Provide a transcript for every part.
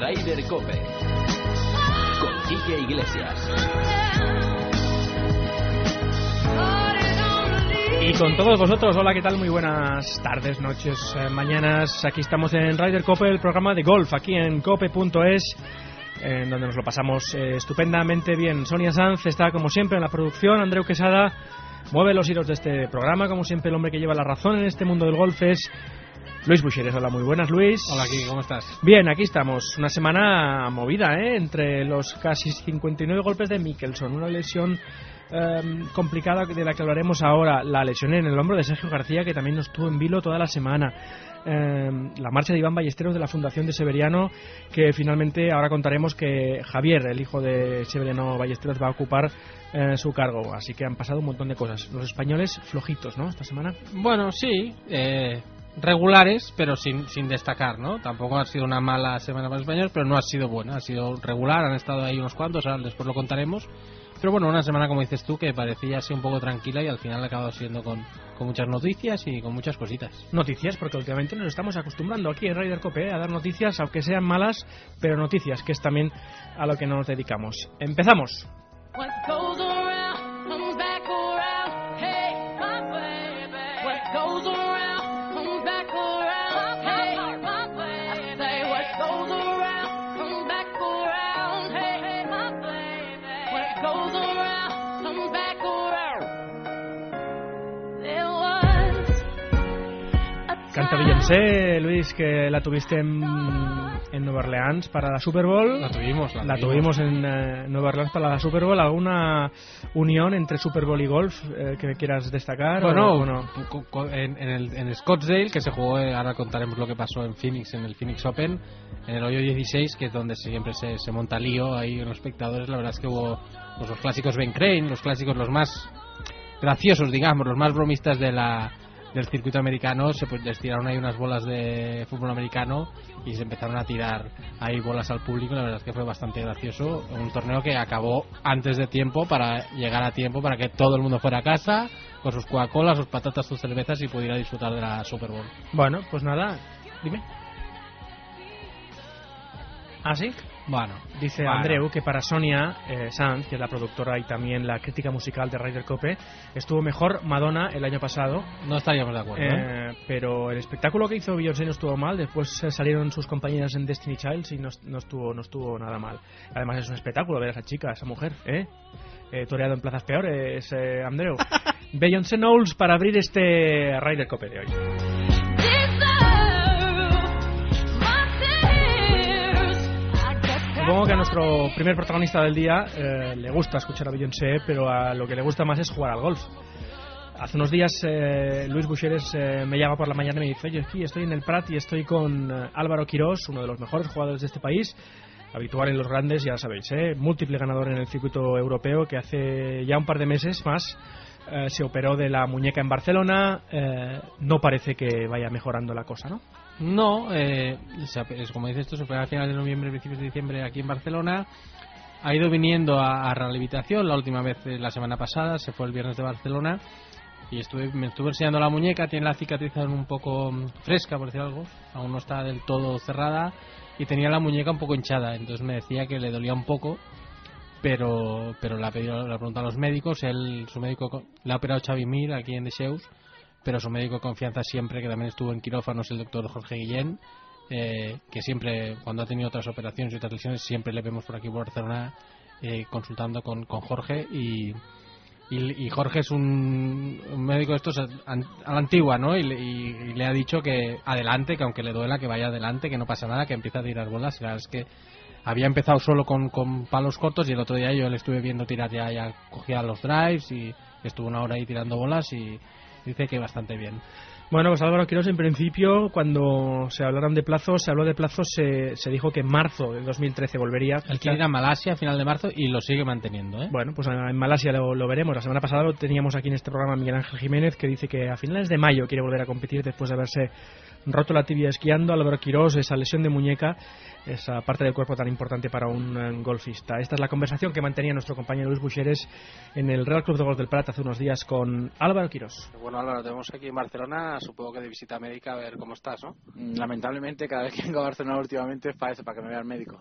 Ryder Cope con Quique Iglesias. Y con todos vosotros, hola, ¿qué tal? Muy buenas tardes, noches, mañanas. Aquí estamos en Ryder Cope, el programa de golf, aquí en cope.es, en donde nos lo pasamos estupendamente bien. Sonia Sanz está, como siempre, en la producción. Andreu Quesada mueve los hilos de este programa. Como siempre, el hombre que lleva la razón en este mundo del golf es Luis Buixeres. Hola, muy buenas, Luis. Hola, Kiki, ¿cómo estás? Bien, aquí estamos. Una semana movida, entre los casi 59 golpes de Mickelson. Una lesión complicada de la que hablaremos ahora. La lesión en el hombro de Sergio García, que también nos tuvo en vilo toda la semana. La marcha de Iván Ballesteros de la Fundación de Severiano, que finalmente ahora contaremos que Javier, el hijo de Severiano Ballesteros, va a ocupar su cargo. Así que han pasado un montón de cosas. Los españoles flojitos, ¿no? Esta semana. Bueno, sí, regulares, pero sin destacar, ¿no? Tampoco ha sido una mala semana para los españoles, pero no ha sido buena, ha sido regular. Han estado ahí unos cuantos, ahora después lo contaremos. Pero bueno, una semana, como dices tú, que parecía así un poco tranquila y al final ha acabado siendo con muchas noticias y con muchas cositas. Noticias, porque últimamente nos estamos acostumbrando aquí en Ryder Cope a dar noticias, aunque sean malas, pero noticias, que es también a lo que nos dedicamos. ¡Empezamos! Canta Beyoncé, Luis, que la tuviste en Nueva Orleans para la Super Bowl. La tuvimos en Nueva Orleans para la Super Bowl. ¿Alguna unión entre Super Bowl y golf que quieras destacar? Bueno, en Scottsdale, que se jugó, ahora contaremos lo que pasó en Phoenix, en el Phoenix Open, en el hoyo 16, que es donde siempre se monta lío ahí en los espectadores. La verdad es que hubo pues, los clásicos Ben Crane, los clásicos los más graciosos, digamos, los más bromistas del circuito americano. Se les tiraron ahí unas bolas de fútbol americano y se empezaron a tirar ahí bolas al público. La verdad es que fue bastante gracioso. Un torneo que acabó antes de tiempo para llegar a tiempo para que todo el mundo fuera a casa con sus Coca-Cola, sus patatas, sus cervezas y pudiera disfrutar de la Super Bowl. Bueno, pues nada, dime. ¿Ah, sí? Bueno, dice Andreu que para Sonia Sanz, que es la productora y también la crítica musical de Ryder Cope, estuvo mejor Madonna el año pasado. No estaríamos de acuerdo, pero el espectáculo que hizo Beyoncé no estuvo mal. Después salieron sus compañeras en Destiny Child y no estuvo nada mal. Además es un espectáculo ver a esa chica, a esa mujer, toreado en plazas peores, Andreu. Beyoncé Knowles para abrir este Ryder Cope de hoy. Supongo que a nuestro primer protagonista del día le gusta escuchar a Beyoncé, pero a lo que le gusta más es jugar al golf. Hace unos días Luis Buixeres me llama por la mañana y me dice: oye, aquí estoy en el Prat y estoy con Álvaro Quirós, uno de los mejores jugadores de este país, habitual en los grandes, ya sabéis, múltiple ganador en el circuito europeo, que hace ya un par de meses más se operó de la muñeca en Barcelona. No parece que vaya mejorando la cosa, ¿no? No, como dices, esto se fue a finales de noviembre, principios de diciembre aquí en Barcelona. Ha ido viniendo a rehabilitación, la última vez la semana pasada, se fue el viernes de Barcelona y me estuve enseñando la muñeca. Tiene la cicatrización un poco fresca, por decir algo, aún no está del todo cerrada y tenía la muñeca un poco hinchada, entonces me decía que le dolía un poco, pero le preguntado a los médicos. Su médico le ha operado Xavi Mir aquí en Dexeus, pero su médico de confianza siempre, que también estuvo en quirófanos, el doctor Jorge Guillén, que siempre, cuando ha tenido otras operaciones y otras lesiones, siempre le vemos por aquí por Barcelona consultando con Jorge, y Jorge es un médico de estos a la antigua, ¿no? Y le ha dicho que adelante, que aunque le duela, que vaya adelante, que no pasa nada, que empieza a tirar bolas. Y la verdad es que había empezado solo con palos cortos y el otro día yo le estuve viendo tirar, ya cogía los drives y estuvo una hora ahí tirando bolas y dice que bastante bien. Bueno, pues Álvaro Quirós, en principio, cuando se hablaron de plazos, se dijo que en marzo de 2013 volvería. Él quiere ir a Malasia a final de marzo y lo sigue manteniendo, ¿eh? Bueno, pues en Malasia lo veremos. La semana pasada lo teníamos aquí en este programa Miguel Ángel Jiménez, que dice que a finales de mayo quiere volver a competir después de haberse roto la tibia esquiando. Álvaro Quirós, esa lesión de muñeca, esa parte del cuerpo tan importante para un golfista. Esta es la conversación que mantenía nuestro compañero Luis Buixeres en el Real Club de Golf del Prat hace unos días con Álvaro Quirós. Bueno, Álvaro, te vemos aquí en Barcelona, supongo que de visita médica, a ver cómo estás, ¿no? Lamentablemente, cada vez que vengo a Barcelona últimamente es para eso, para que me vea el médico.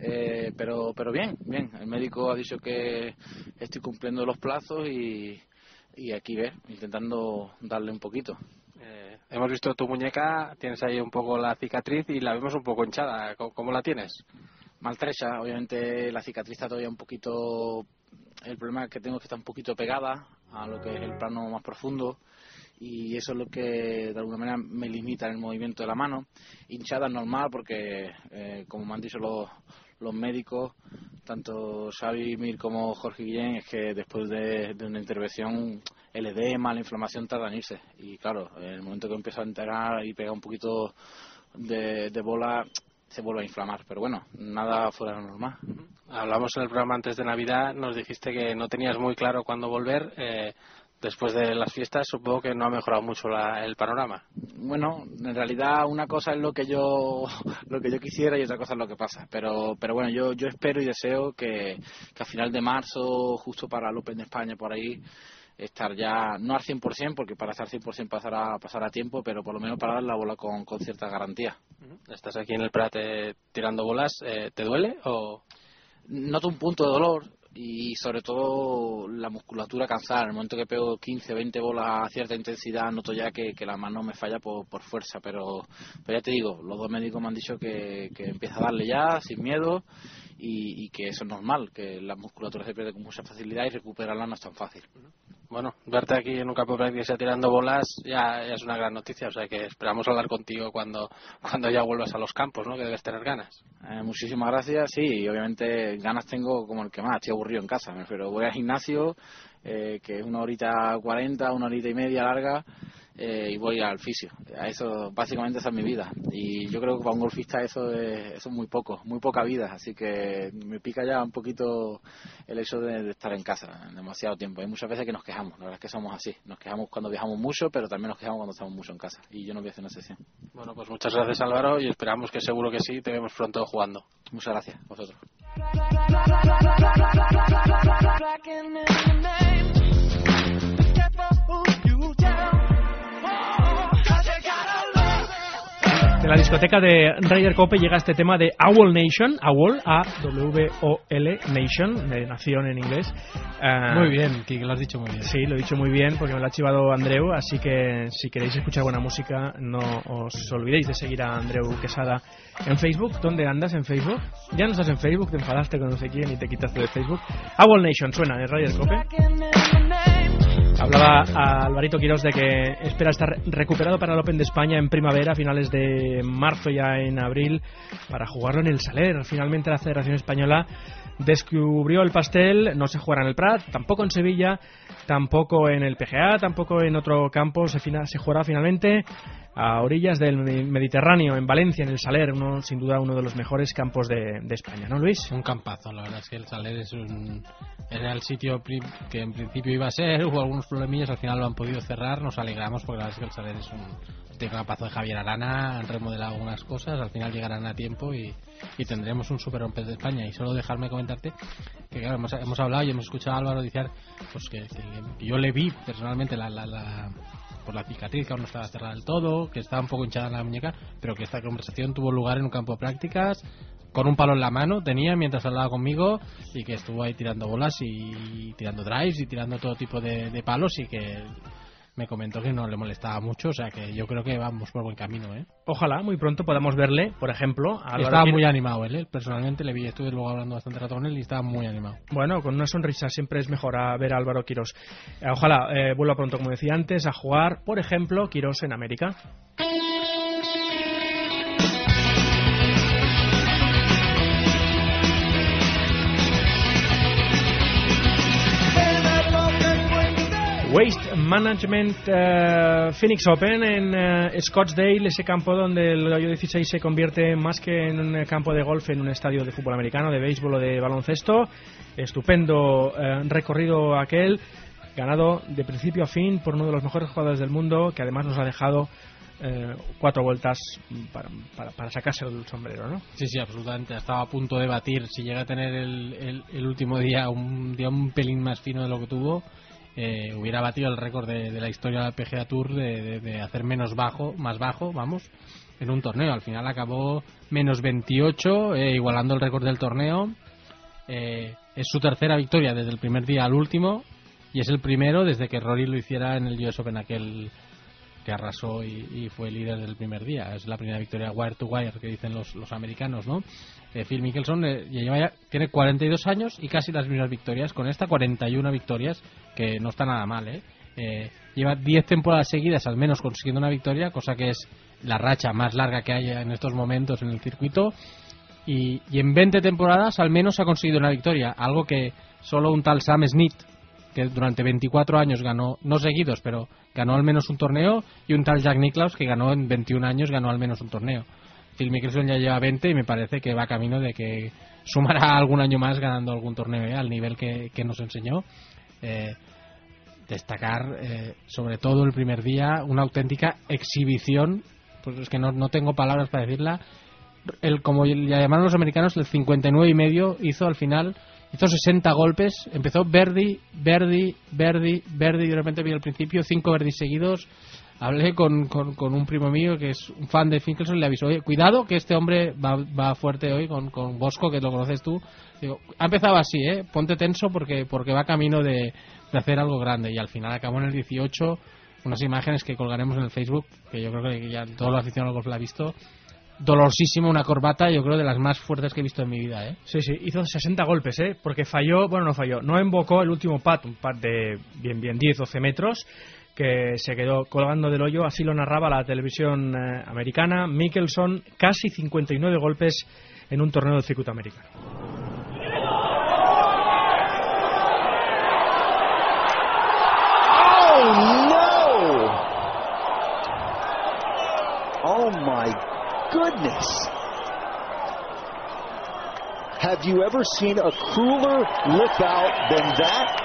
Pero bien. El médico ha dicho que estoy cumpliendo los plazos y aquí ves, intentando darle un poquito. Hemos visto tu muñeca, tienes ahí un poco la cicatriz y la vemos un poco hinchada. ¿Cómo la tienes? Maltrecha, obviamente la cicatriz está todavía un poquito... El problema que tengo es que está un poquito pegada a lo que es el plano más profundo y eso es lo que de alguna manera me limita en el movimiento de la mano. Hinchada es normal porque, como me han dicho los médicos, tanto Xavi Mir como Jorge Guillén, es que después de una intervención el edema, la inflamación tarda en irse y claro, en el momento que empiezo a entrenar y pega un poquito de bola se vuelve a inflamar, pero bueno, nada fuera de lo normal. Hablamos en el programa antes de Navidad, nos dijiste que no tenías muy claro cuándo volver. Después de las fiestas supongo que no ha mejorado mucho el panorama. Bueno, en realidad una cosa es lo que yo quisiera y otra cosa es lo que pasa, pero bueno, yo espero y deseo que a final de marzo, justo para el Open de España por ahí, estar ya, no al 100%, porque para estar 100% pasará tiempo, pero por lo menos para dar la bola con cierta garantía. Estás aquí en el Prat tirando bolas, ¿te duele o...? Noto un punto de dolor y sobre todo la musculatura cansada. En el momento que pego 15, 20 bolas a cierta intensidad noto ya que la mano me falla por fuerza, pero ya te digo, los dos médicos me han dicho que empieza a darle ya sin miedo y que eso es normal, que la musculatura se pierde con mucha facilidad y recuperarla no es tan fácil. Bueno, verte aquí en un campo de práctica tirando bolas ya es una gran noticia, o sea que esperamos hablar contigo cuando ya vuelvas a los campos, ¿no? Que debes tener ganas. Muchísimas gracias, sí, y obviamente ganas tengo como el que más, estoy aburrido en casa, pero voy al gimnasio, que es 1h40, 1h30 larga, y voy al fisio. A eso, básicamente esa es mi vida, y yo creo que para un golfista eso es muy poca vida, así que me pica ya un poquito el hecho de estar en casa demasiado tiempo. Hay muchas veces que nos quejamos, la verdad es que somos así, nos quejamos cuando viajamos mucho, pero también nos quejamos cuando estamos mucho en casa, y yo no voy a hacer una sesión. Bueno, pues muchas gracias, Álvaro, y esperamos que seguro que sí, te vemos pronto jugando. Muchas gracias, vosotros. De la discoteca de Ryder Cope llega este tema de Owl Nation, Owl, A-W-O-L, Nation, de nación en inglés. Muy bien, que lo has dicho muy bien. Sí, lo he dicho muy bien porque me lo ha chivado Andreu, así que si queréis escuchar buena música no os olvidéis de seguir a Andreu Quesada en Facebook. ¿Dónde andas en Facebook? Ya no estás en Facebook, te enfadaste con no sé quién y te quitaste de Facebook. Owl Nation suena en Ryder Cope. Hablaba a Alvarito Quirós de que espera estar recuperado para el Open de España en primavera, a finales de marzo, ya en abril, para jugarlo en el Saler. Finalmente la Federación Española descubrió el pastel, no se jugará en el Prat, tampoco en Sevilla, tampoco en el PGA, tampoco en otro campo, se jugará finalmente a orillas del Mediterráneo, en Valencia, en el Saler, sin duda uno de los mejores campos de España, ¿no, Luis? Un campazo, la verdad es que el Saler era el sitio que en principio iba a ser, hubo algunos problemillas, al final lo han podido cerrar, nos alegramos porque la verdad es que el Saler es un campazo de Javier Arana, han remodelado algunas cosas, al final llegarán a tiempo y tendremos un Super Open de España. Y solo dejarme comentarte que claro, hemos hablado y hemos escuchado a Álvaro decir pues que yo le vi personalmente por la cicatriz, que aún no estaba cerrada del todo, que estaba un poco hinchada en la muñeca, pero que esta conversación tuvo lugar en un campo de prácticas con un palo en la mano tenía mientras hablaba conmigo y que estuvo ahí tirando bolas y tirando drives y tirando todo tipo de palos y que me comentó que no le molestaba mucho, o sea que yo creo que vamos por buen camino, ¿eh? Ojalá muy pronto podamos verle, por ejemplo. Estaba muy animado él, personalmente le vi, estuve luego hablando bastante rato con él y estaba muy animado. Bueno, con una sonrisa siempre es mejor a ver a Álvaro Quirós. Ojalá vuelva pronto, como decía antes, a jugar, por ejemplo, Quirós en América. Waste Management Phoenix Open en Scottsdale, ese campo donde el hoyo 16 se convierte más que en un campo de golf, en un estadio de fútbol americano, de béisbol o de baloncesto. Estupendo recorrido aquel, ganado de principio a fin por uno de los mejores jugadores del mundo, que además nos ha dejado 4 vueltas para sacarse el sombrero, ¿no? Sí, sí, absolutamente. Estaba a punto de batir. Si llega a tener el último día un pelín más fino de lo que tuvo, hubiera batido el récord de la historia del PGA Tour de hacer más bajo, vamos, en un torneo. Al final acabó menos 28, igualando el récord del torneo. Es su tercera victoria desde el primer día al último, y es el primero desde que Rory lo hiciera en el US Open, aquel que arrasó y fue líder del primer día. Es la primera victoria wire to wire que dicen los americanos, ¿no? Phil Mickelson tiene 42 años y casi las mismas victorias. Con esta 41 victorias, que no está nada mal, lleva 10 temporadas seguidas al menos consiguiendo una victoria, cosa que es la racha más larga que hay en estos momentos en el circuito. Y en 20 temporadas al menos ha conseguido una victoria, algo que solo un tal Sam Snead, que durante 24 años ganó, no seguidos, pero ganó al menos un torneo, y un tal Jack Nicklaus, que ganó en 21 años, ganó al menos un torneo. Phil Mickelson ya lleva 20 y me parece que va camino de que sumará algún año más ganando algún torneo, al nivel que nos enseñó. Destacar sobre todo el primer día una auténtica exhibición, pues es que no tengo palabras para decirla. Como le llamaron los americanos, el 59,5 hizo al final, hizo 60 golpes, empezó birdie, y de repente vi al principio 5 birdies seguidos. Hablé con un primo mío que es un fan de Mickelson y le avisó: oye, cuidado que este hombre va fuerte hoy con Bosco, que lo conoces tú. Digo, ha empezado así, ponte tenso porque va camino de hacer algo grande, y al final acabó en el 18. Unas imágenes que colgaremos en el Facebook, que yo creo que ya todo el aficionado al golf la ha visto. Dolorosísimo, una corbata, yo creo de las más fuertes que he visto en mi vida, Sí, hizo 60 golpes, porque no embocó el último putt, un putt de bien 10-12 metros, que se quedó colgando del hoyo. Así lo narraba la televisión americana. Mickelson, casi 59 golpes en un torneo del circuito americano. Oh my goodness. Have you ever seen a crueler lip out than that?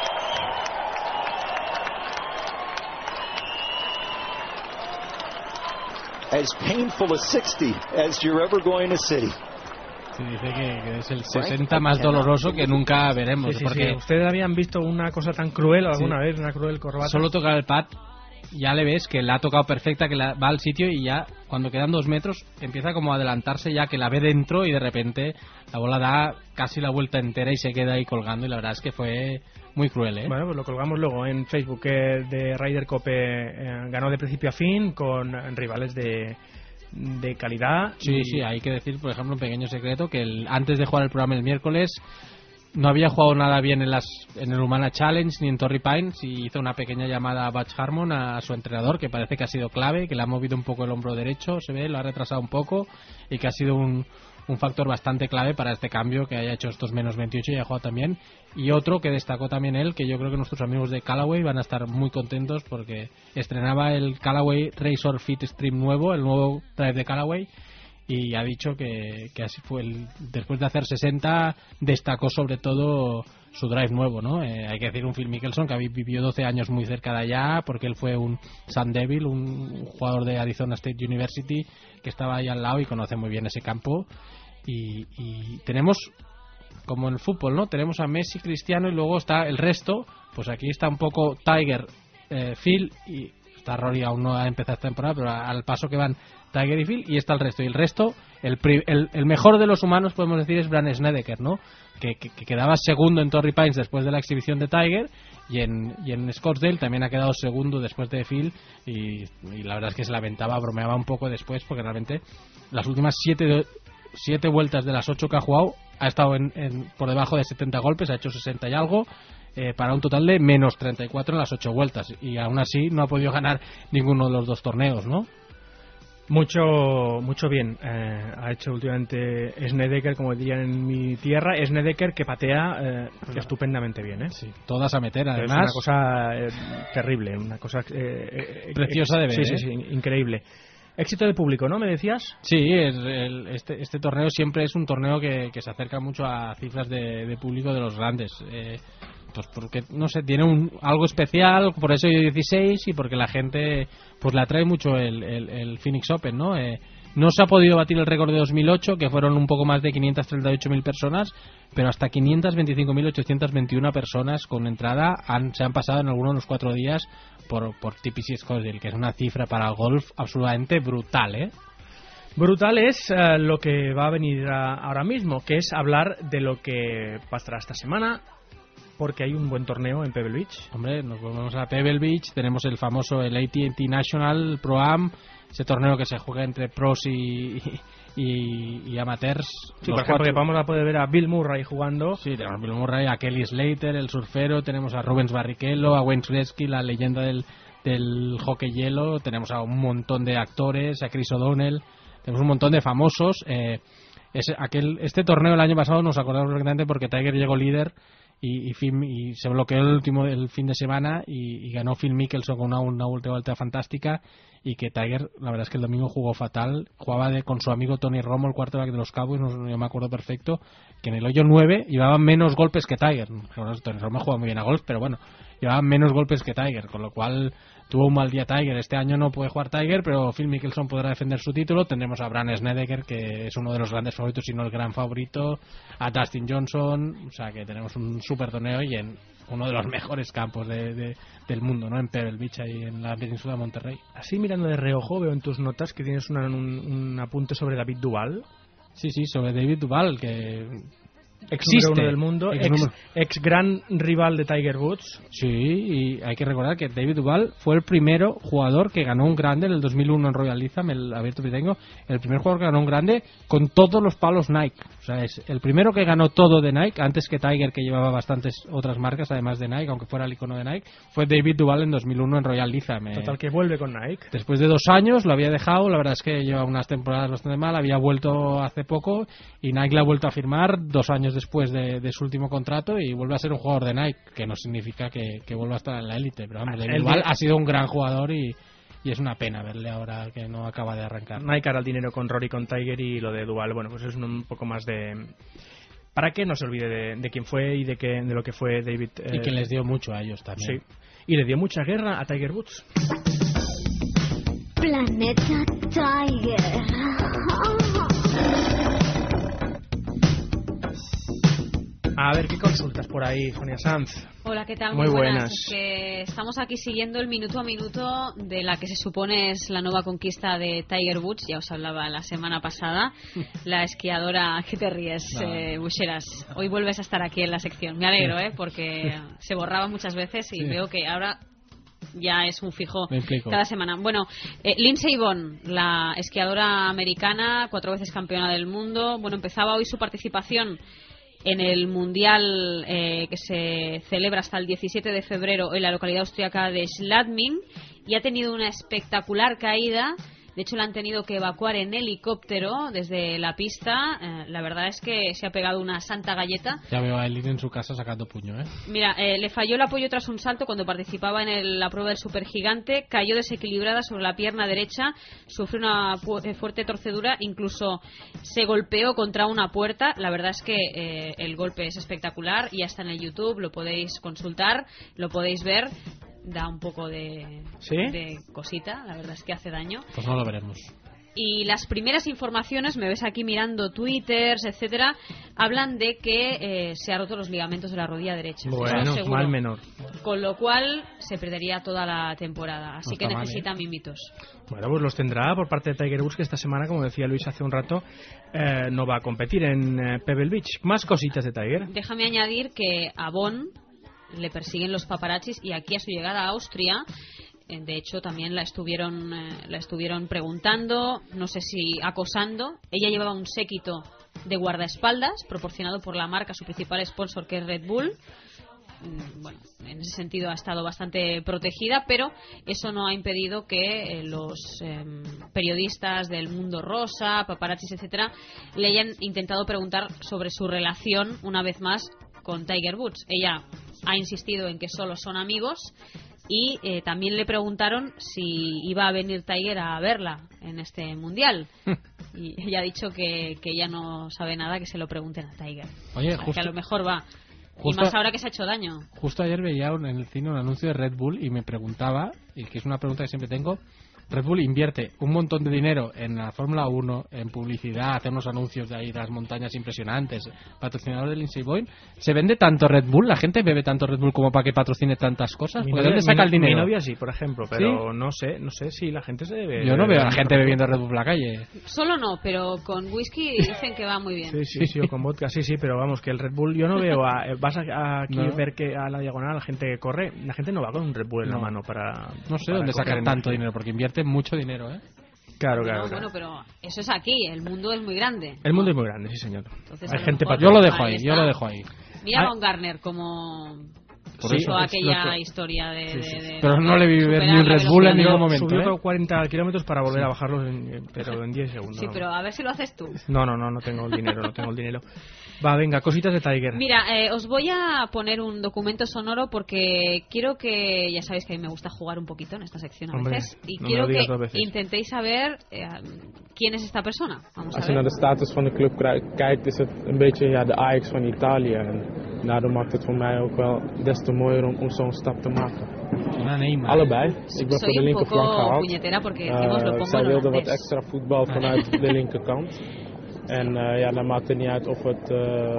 As painful a 60 as you're ever going to see. Se dice que es el 60 más doloroso que nunca veremos. Sí, porque ¿ustedes habían visto una cosa tan cruel alguna vez, una cruel corbata? Solo tocar el pad, ya le ves que la ha tocado perfecta, que va al sitio, y ya cuando quedan 2 metros empieza como a adelantarse, ya que la ve dentro, y de repente la bola da casi la vuelta entera y se queda ahí colgando, y la verdad es que fue muy cruel, Bueno, pues lo colgamos luego en Facebook, de Ryder Cup. Ganó de principio a fin con rivales de calidad. Sí, hay que decir, por ejemplo, un pequeño secreto, que antes de jugar el programa el miércoles no había jugado nada bien en el Humana Challenge ni en Torrey Pines, y hizo una pequeña llamada a Butch Harmon, a su entrenador, que parece que ha sido clave, que le ha movido un poco el hombro derecho, se ve, lo ha retrasado un poco, y que ha sido un factor bastante clave para este cambio, que haya hecho estos menos 28 y haya jugado también. Y otro que destacó también él, que yo creo que nuestros amigos de Callaway van a estar muy contentos, porque estrenaba el Callaway Razor Fit Stream nuevo, el nuevo drive de Callaway, y ha dicho que así fue. Después de hacer 60 destacó sobre todo su drive nuevo, ¿no? Hay que decir, un Phil Mickelson que vivió 12 años muy cerca de allá, porque él fue un Sun Devil, un jugador de Arizona State University que estaba ahí al lado y conoce muy bien ese campo. Y tenemos, como en el fútbol, ¿no? Tenemos a Messi, Cristiano, y luego está el resto. Pues aquí está un poco Tiger, Phil, y está Rory, aún no ha empezado esta temporada, pero al paso que van Tiger y Phil, y está el resto. Y el resto, el mejor de los humanos, podemos decir, es Brandt Snedeker, ¿no? Que quedaba segundo en Torrey Pines después de la exhibición de Tiger, y en Scottsdale también ha quedado segundo después de Phil, y la verdad es que se lamentaba, bromeaba un poco después, porque realmente las últimas 7 vueltas de las 8 que ha jugado ha estado por debajo de 70 golpes, ha hecho 60 y algo, para un total de menos 34 en las 8 vueltas, y aún así no ha podido ganar ninguno de los 2 torneos, ¿no? Mucho bien ha hecho últimamente Snedeker, como dirían en mi tierra. Snedeker, que patea estupendamente bien, Sí, todas a meter, además. Es una cosa terrible, una cosa preciosa de ver. Sí, increíble. Éxito de público, ¿no? ¿Me decías? Sí, este torneo siempre es un torneo que se acerca mucho a cifras de público de los grandes. Pues porque, no sé, tiene algo especial, por eso yo 16 y porque la gente pues le atrae mucho el Phoenix Open, ¿no? No se ha podido batir el récord de 2008, que fueron un poco más de 538.000 personas, pero hasta 525.821 personas con entrada se han pasado en alguno de los 4 días por TPC Scottsdale, que es una cifra para el golf absolutamente brutal, ¿eh? Brutal es lo que va a venir ahora mismo, que es hablar de lo que pasará esta semana, porque hay un buen torneo en Pebble Beach. Hombre, nos volvemos a Pebble Beach, tenemos el famoso el AT&T National Pro-Am, ese torneo que se juega entre pros y amateurs. Sí, porque vamos a poder ver a Bill Murray jugando. Sí, tenemos a Bill Murray, a Kelly Slater, el surfero, tenemos a Rubens Barrichello, a Wayne Gretzky, la leyenda del hockey hielo, tenemos a un montón de actores, a Chris O'Donnell, tenemos un montón de famosos. Este torneo el año pasado nos acordamos perfectamente porque Tiger llegó líder y se bloqueó el fin de semana y ganó Phil Mickelson con una última vuelta fantástica, y que Tiger, la verdad es que el domingo jugó fatal, jugaba con su amigo Tony Romo, el quarterback de los Cowboys, yo me acuerdo perfecto, que en el hoyo 9 llevaba menos golpes que Tiger. Tony Romo juega muy bien a golf, pero bueno, llevaba menos golpes que Tiger, con lo cual tuvo un mal día Tiger. Este año no puede jugar Tiger, pero Phil Mickelson podrá defender su título. Tendremos a Bran Snedeker, que es uno de los grandes favoritos, si no el gran favorito, a Dustin Johnson, o sea que tenemos un super torneo y en uno de los mejores campos del mundo, ¿no? En Pebble Beach, ahí en la península de Monterrey. Así mirando de reojo veo en tus notas que tienes un apunte sobre David Duval. Sí, sobre David Duval, que existe, uno del mundo, ex gran rival de Tiger Woods. Sí, y hay que recordar que David Duval fue el primero jugador que ganó un grande en el 2001 en Royal Lytham, el abierto británico, el primer jugador que ganó un grande con todos los palos Nike. O sea, es el primero que ganó todo de Nike, antes que Tiger, que llevaba bastantes otras marcas además de Nike, aunque fuera el icono de Nike. Fue David Duval en 2001 en Royal Lytham. Total, que vuelve con Nike. Después de 2 años lo había dejado, la verdad es que lleva unas temporadas bastante mal, había vuelto hace poco y Nike la ha vuelto a firmar 2 años después de su último contrato y vuelve a ser un jugador de Nike, que no significa que vuelva a estar en la élite, pero vamos, David Duval ha sido un gran jugador y es una pena verle ahora que no acaba de arrancar. Nike hará el dinero con Rory, con Tiger, y lo de Duval, bueno, pues es un poco más de... Para que no se olvide de quién fue y de lo que fue David. Y que les dio mucho a ellos también. Sí, y le dio mucha guerra a Tiger Woods. Planeta Tiger. A ver, ¿qué consultas por ahí, Sonia Sanz? Hola, ¿qué tal? Muy buenas. Es que estamos aquí siguiendo el minuto a minuto de la que se supone es la nueva conquista de Tiger Woods. Ya os hablaba la semana pasada. La esquiadora, ¿qué te ríes, Buxeras? Hoy vuelves a estar aquí en la sección. Me alegro, porque se borraba muchas veces y veo que ahora ya es un fijo cada semana. Bueno, Lindsey Vonn, la esquiadora americana, 4 veces campeona del mundo. Bueno, empezaba hoy su participación en el Mundial que se celebra hasta el 17 de febrero en la localidad austríaca de Schladming, y ha tenido una espectacular caída. De hecho, la han tenido que evacuar en helicóptero desde la pista. La verdad es que se ha pegado una santa galleta. Ya veo a Elite en su casa sacando puño, ¿eh? Mira, le falló el apoyo tras un salto cuando participaba en la prueba del supergigante. Cayó desequilibrada sobre la pierna derecha, sufrió una fuerte torcedura, incluso se golpeó contra una puerta. La verdad es que el golpe es espectacular, y ya está en el YouTube, lo podéis consultar, lo podéis ver. Da un poco de cosita, la verdad es que hace daño. Pues no lo veremos. Y las primeras informaciones, me ves aquí mirando twitters, etcétera, hablan de que se ha roto los ligamentos de la rodilla derecha. Bueno, mal menor. Con lo cual se perdería toda la temporada, así no que mal, necesita mimitos. Bueno, pues los tendrá por parte de Tiger Woods, que esta semana, como decía Luis hace un rato, no va a competir en Pebble Beach. Más cositas de Tiger. Déjame añadir que a Vonn le persiguen los paparazzis, y aquí a su llegada a Austria, de hecho también la estuvieron preguntando, no sé si acosando. Ella llevaba un séquito de guardaespaldas proporcionado por la marca, su principal sponsor, que es Red Bull. Bueno, en ese sentido ha estado bastante protegida, pero eso no ha impedido que los periodistas del mundo rosa, paparazzis, etcétera, le hayan intentado preguntar sobre su relación, una vez más, con Tiger Woods. Ella ha insistido en que solo son amigos, y también le preguntaron si iba a venir Tiger a verla en este mundial, y ella ha dicho que ella no sabe nada, que se lo pregunten a Tiger. Oye, que a lo mejor va. Y más ahora que se ha hecho daño. Justo ayer veía en el cine un anuncio de Red Bull y me preguntaba, y que es una pregunta que siempre tengo, Red Bull invierte un montón de dinero en la Fórmula 1, en publicidad, hace unos anuncios de ahí de las montañas impresionantes, patrocinador del Lindsey Boyne. ¿Se vende tanto Red Bull? ¿La gente bebe tanto Red Bull como para que patrocine tantas cosas? ¿De dónde saca el dinero? Mi novia sí, por ejemplo, pero ¿sí? no sé si la gente se debe... Yo no veo a la gente bebiendo Red Bull por la calle. Solo no, pero con whisky dicen que va muy bien. Sí, o con vodka, sí, pero vamos, que el Red Bull yo no veo... vas aquí a ver que a la diagonal la gente que corre, la gente no va con un Red Bull en la mano para... No sé dónde sacar tanto dinero, porque invierte mucho dinero, ¿eh? Claro. Bueno, pero eso es aquí, el mundo es muy grande. El mundo es muy grande, sí, señor. Entonces, hay gente yo lo dejo ahí. Mira a Von Garner como... Por eso, aquella historia de pero no le vi ver ni un Red Bull en ningún momento. Subió 40 kilómetros para volver a bajarlos pero en 10 segundos. Sí, pero a ver si lo haces tú. No tengo el dinero, Va, venga, cositas de Tiger. Mira, os voy a poner un documento sonoro porque quiero que, ya sabéis que a mí me gusta jugar un poquito en esta sección a veces, y quiero que intentéis saber quién es esta persona. Vamos a ver. Als je naar de status van de club kijkt, is het een beetje de Ajax van Italië. En daardoor maakt het voor mij ook wel des te mooier om zo'n stap te maken. Allebei. Ik ben voor de linkerflank gehaald. Zij wilde wat extra voetbal vanuit de linkerkant. En dan maakt het niet uit of het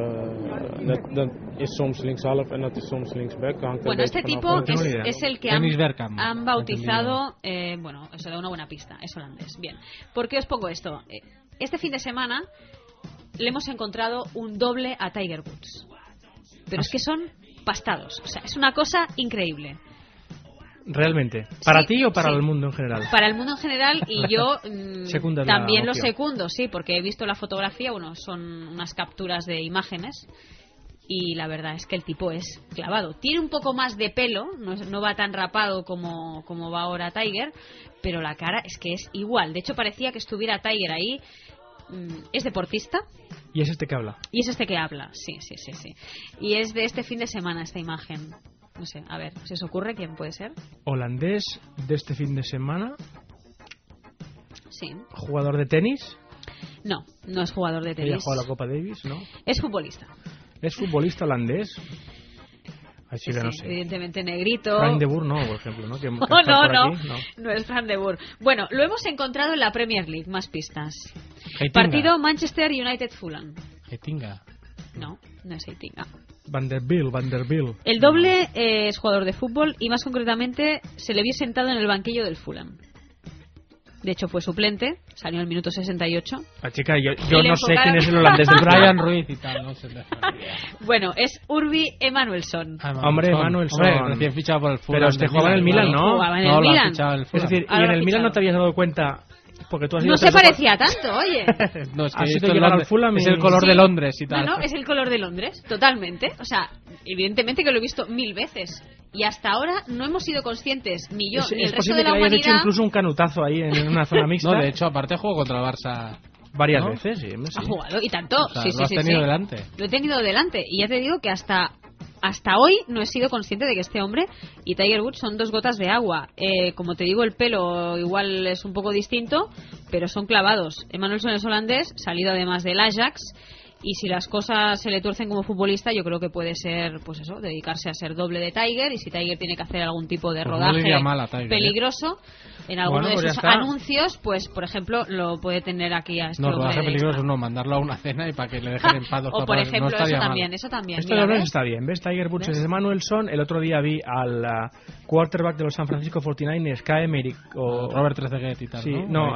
dat is soms linkshalf en dat is soms linksback. Bueno, este tipo es el que han bautizado, bueno, eso da una buena pista, es holandés. Bien, ¿por qué os pongo esto? Este fin de semana le hemos encontrado un doble a Tiger Woods. Pero es que son pastados, o sea, es una cosa increíble. Realmente. ¿Para ti o para el mundo en general? Para el mundo en general, y yo también lo moción. Secundo, sí, porque he visto la fotografía, bueno, son unas capturas de imágenes, y la verdad es que el tipo es clavado. Tiene un poco más de pelo, no va tan rapado como va ahora Tiger, pero la cara es que es igual. De hecho, parecía que estuviera Tiger ahí. Es deportista. Y es este que habla. Sí. Y es de este fin de semana esta imagen. No sé, a ver, ¿se os ocurre quién puede ser? Holandés de este fin de semana. Sí. ¿Jugador de tenis? No es jugador de tenis. ¿Ella juega la Copa Davis? ¿No? Es futbolista. ¿Es futbolista holandés? Así que no sé. Evidentemente negrito. Frank de Boer no, por ejemplo, ¿no? No es Frank de Boer. Bueno, lo hemos encontrado en la Premier League, más pistas. Heitinga. Partido Manchester United-Fulham. Heitinga. No es Heitinga. Vanderbilt. El doble es jugador de fútbol y más concretamente se le vio sentado en el banquillo del Fulham. De hecho fue suplente, salió en el minuto 68. Chica, yo no sé quién es el holandés del Brian Ruiz y tal, no sé. Bueno, es Urbi Emanuelsson. Hombre, Emanuelsson. Recién fichado por el Fulham. Pero este jugaba en el Milan, ¿no? Jugaba en el Milan. Es decir, y en el Milan no te habías dado cuenta. Porque tú has no se parecía tanto, oye. No, es que esto al Fulham es el color de Londres y tal. No, es el color de Londres, totalmente. O sea, evidentemente que lo he visto 1000 veces. Y hasta ahora no hemos sido conscientes, ni yo, ni el resto de la humanidad. Es posible que le hayas hecho incluso un canutazo ahí en una zona mixta. No, de hecho, aparte juego contra el Barça varias veces, sí. Ha jugado, y tanto. O sea, lo has tenido delante. Lo he tenido delante. Y ya te digo que hasta hoy no he sido consciente de que este hombre y Tiger Woods son dos gotas de agua. Como te digo, el pelo igual es un poco distinto, pero son clavados. Emanuelsson es holandés, salido además del Ajax, y si las cosas se le tuercen como futbolista, yo creo que puede ser, pues eso, dedicarse a ser doble de Tiger, y si Tiger tiene que hacer algún tipo de rodaje peligroso en alguno de sus anuncios, pues por ejemplo lo puede tener aquí a este hombre. No, rodaje peligroso no, mandarlo a una cena y para que le dejen en paz. O por ejemplo, eso también. Esto de verdad está bien. ¿Ves? Tiger Woods es Emanuelsson. El otro día vi al quarterback de los San Francisco 49ers, K. Emerick o Robert Trezeguet y tal. Sí, no,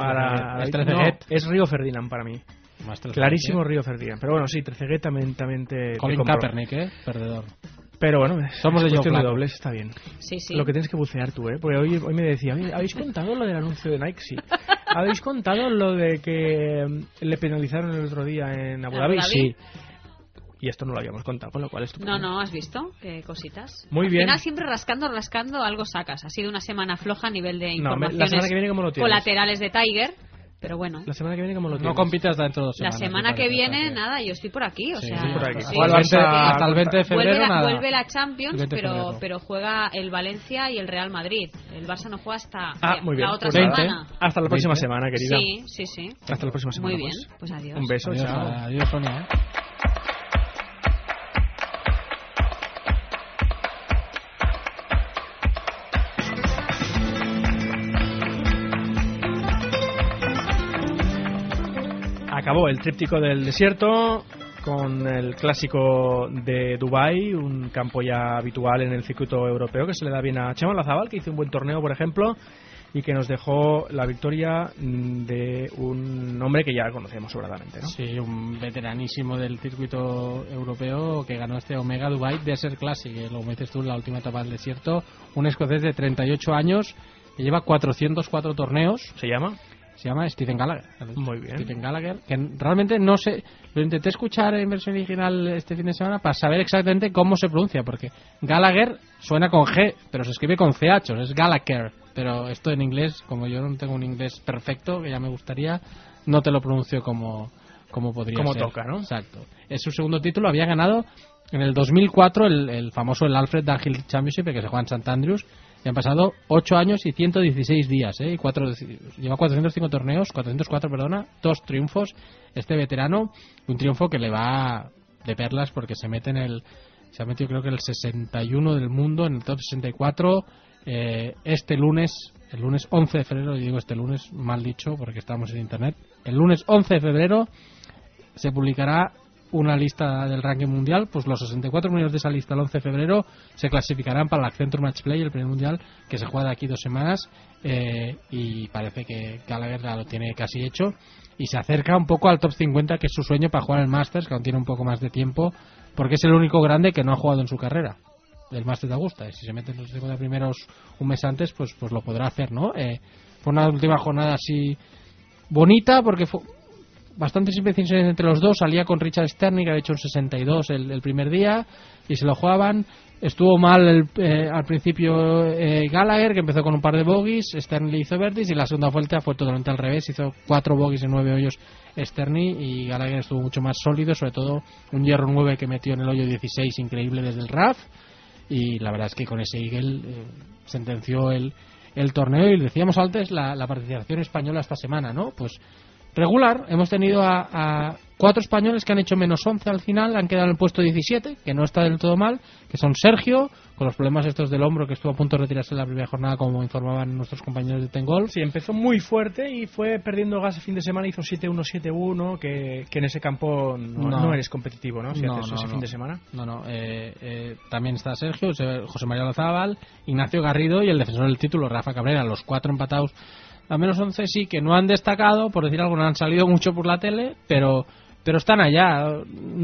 es Río Ferdinand para mí. Clarísimo Río Ferdinand. Pero bueno, sí, Trezeguet también te Colin Kaepernick, perdedor. Pero bueno, somos de cuestión de dobles, está bien. Sí. Lo que tienes que bucear tú, porque hoy me decía, ¿habéis contado lo del anuncio de Nike? Sí. ¿Habéis contado lo de que le penalizaron el otro día en Abu Dhabi? Sí. Y esto no lo habíamos contado, con lo cual esto... No, ¿has visto? Qué cositas. Muy bien. Al final siempre rascando algo sacas. Ha sido una semana floja a nivel de informaciones la semana que viene, ¿cómo lo tienes? Colaterales de Tiger. Pero bueno. La semana que viene, ¿cómo lo tienes? No compites hasta dentro de 2 semanas. La semana que viene, nada, yo estoy por aquí. O sea, por aquí. Hasta el 20 de febrero, vuelve la Champions, pero juega el Valencia y el Real Madrid. El Barça no juega hasta la otra semana. Hasta la próxima semana, querida. Sí. Hasta la próxima semana. Muy bien, pues adiós. Un beso, chao. Adiós, Sonia. acabó el tríptico del desierto con el clásico de Dubái, un campo ya habitual en el circuito europeo que se le da bien a Chema Olazábal, que hizo un buen torneo, por ejemplo, y que nos dejó la victoria de un hombre que ya conocemos sobradamente, ¿no? Sí, un veteranísimo del circuito europeo que ganó este Omega Dubai Desert Classic, lo dices tú, la última etapa del desierto, un escocés de 38 años que lleva 404 torneos. ¿Se llama? Se llama Stephen Gallagher. Muy bien. Stephen Gallagher, que realmente no sé, lo intenté escuchar en versión original este fin de semana para saber exactamente cómo se pronuncia, porque Gallagher suena con G, pero se escribe con CH, es Gallagher. Pero esto en inglés, como yo no tengo un inglés perfecto, que ya me gustaría, no te lo pronuncio como podría ser. Como toca, ¿no? Exacto. Es su segundo título, había ganado en el 2004 el famoso el Alfred Dunhill Championship, que se juega en St Andrews, y han pasado 8 años y 116 días, y lleva 404, 2 triunfos, este veterano, un triunfo que le va de perlas porque se ha metido creo que el 61 del mundo, en el top 64, el lunes 11 de febrero, y digo este lunes, mal dicho porque estamos en internet, el lunes 11 de febrero se publicará una lista del ranking mundial, pues los 64 primeros de esa lista el 11 de febrero se clasificarán para el Accenture Match Play, el primer mundial que se juega de aquí 2 semanas, y parece que Gallagher ya lo tiene casi hecho y se acerca un poco al top 50, que es su sueño para jugar el Masters, que aún tiene un poco más de tiempo porque es el único grande que no ha jugado en su carrera, del Masters de Augusta, y si se mete en los 50 primeros un mes antes, pues lo podrá hacer, ¿no? Fue una última jornada así bonita porque fue bastantes imprecisiones entre los dos. Salía con Richard Sterling, que había hecho un 62 el primer día, y se lo jugaban. Estuvo mal al principio Gallagher, que empezó con un par de bogies. Sterling le hizo verdis, y la segunda vuelta fue totalmente al revés. Hizo 4 bogies en 9 hoyos Sterling, y Gallagher estuvo mucho más sólido, sobre todo un hierro 9 que metió en el hoyo 16 increíble desde el RAF. Y la verdad es que con ese eagle sentenció el torneo. Y decíamos antes la participación española esta semana, ¿no? Pues regular. Hemos tenido a 4 españoles que han hecho menos 11 al final, han quedado en el puesto 17, que no está del todo mal, que son Sergio, con los problemas estos del hombro, que estuvo a punto de retirarse en la primera jornada, como informaban nuestros compañeros de Ten Golf. Sí, empezó muy fuerte y fue perdiendo gas el fin de semana, hizo 7-1, 7-1, que en ese campo no eres competitivo, ¿no? Si haces ese fin de semana. También está Sergio, José María Olazábal, Ignacio Garrido y el defensor del título, Rafa Cabrera, los 4 empatados a menos 11, sí, que no han destacado, por decir algo, no han salido mucho por la tele, pero están allá.